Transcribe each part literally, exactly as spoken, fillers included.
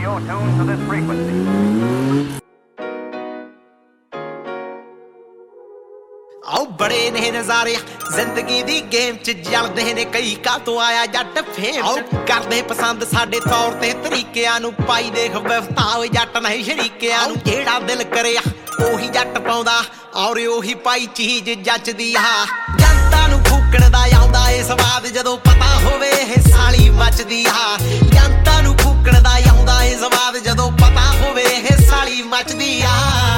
radio tuned to this frequency. आओ बड़े ने नजारे जिंदगी दी गेम च जलदे ने कई का तो आया जट फेम आओ करदे पसंद साडे तौर ते तरीकिਆਂ ਨੂੰ पाई देख व्यवस्था जट नहीं शरीकिਆਂ ਨੂੰ जेड़ा दिल करे ओही जट पाउंदा और ओही पाई चीज जचदी आ जनता ਨੂੰ फूकण दा आउंदा ए स्वाद जदों पता होवे ਇਹ साली मचदी आ जनता ਨੂੰ फूकण दा आउंदा ए स्वाद जदों पता होवे ਇਹ साली मचदी आ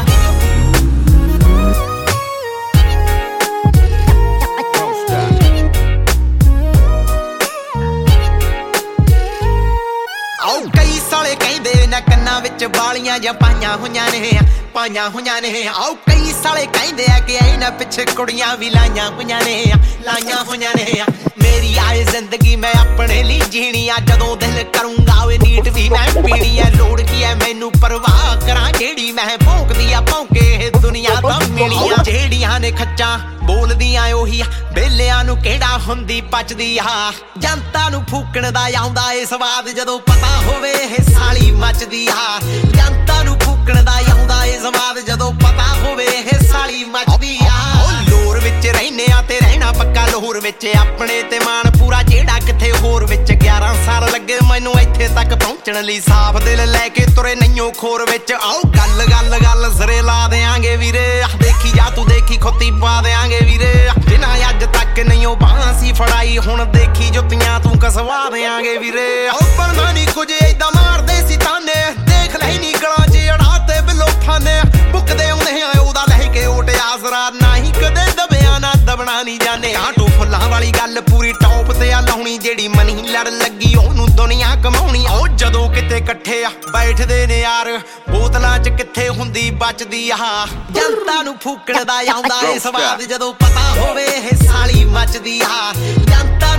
कई साले कहंदे ने कन्नां विच वालियां जां पाइयां होईयां ने पाइयां होईयां ने आओ कई साले कहंदे आ कि इन्हां पिछे कुड़ियां भी लाइयां होईयां ने लाइयां होईयां ने मेरी आए जिंदगी मैं अपने लिए जीनी आ जदों दिल करूंगा वे नीट भी मैं पीनी है लोड़ की है मैनू परवाह करां जेड़ी मैं भौंकदी आ भौंके दुनिया दा मिलियां जेड़ियां ने खच्चां बोलदियां ओही बेलियां नू किहड़ा हुंदी पचदी आ जनता नू फूकण दा आउंदा ए स्वाद जदों पता होवे ਇਹ साली मचदी आ जनता नू फूकण दा आउंदा ए स्वाद जदों पता होवे ਇਹ साली मचदी आ लोर विच रहने आ ते रहना पक्का लोर विच अपने ते मान पूरा जेड़ा किथे होर विच ग्यारह साल लगे मैनू इत्थे तक पहुंचण लई साफ दिल लेके तुरे नईओ खोर विच आओ गल गल गल सिरे ला देंगे वीरे देखी जा तू देखी खुत्ती पा देंगे वीरे जिन्हां अज तक नईओ बांसी फड़ाई हुण देखी जुत्तियां तू कसवा देंगे वीरे आओ बनदा नहीं कुछ इदां मारदे सी ताने देख ले नी गलां च अड़ाते बिलो फाने बुकदे आउंदे आ ओदा लह के ओट आसरा नहीं कदे दबिया ना दबना नहीं जाने आटो फुल्लां वाली गल पूरी टॉप ते आ लाउणी जेड़ी मनी लड़ लगी ओनू दुनिया कमाउणी ओ जदों किते इकट्ठे आ बैठदे ने यार बोतलां च किथे हुंदी बचदी आ जनता नू फूकण दा आउंदा ए स्वाद जदों पता होवे ਇਹ साली मचदी आ जनता